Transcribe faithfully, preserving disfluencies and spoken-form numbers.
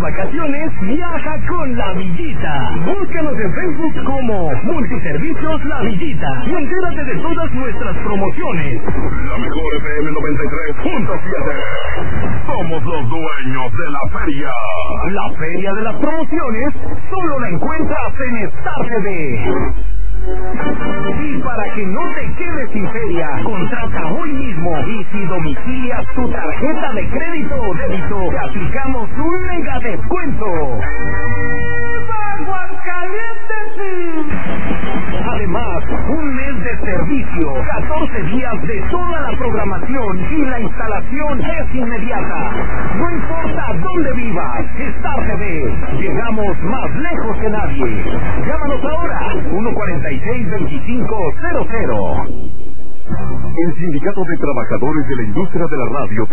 vacaciones, viaja con La Villita. Búscanos en Facebook como Multiservicios La Villita y entérate de todas nuestras promociones. La mejor F M noventa y tres punto siete. Somos los dueños de la feria. La feria de las promociones solo la encuentras en Star T V. Y para que no te quedes sin feria, contrata hoy mismo y si domicilias tu tarjeta de crédito o débito, te aplicamos un mega descuento. Además, un mes de servicio, catorce días de toda la programación y la instalación es inmediata. No importa dónde vivas, Star T V, llegamos más lejos que nadie. Llámanos ahora, uno cuarenta y seis, veinticinco cero cero. El Sindicato de Trabajadores de la Industria de la Radio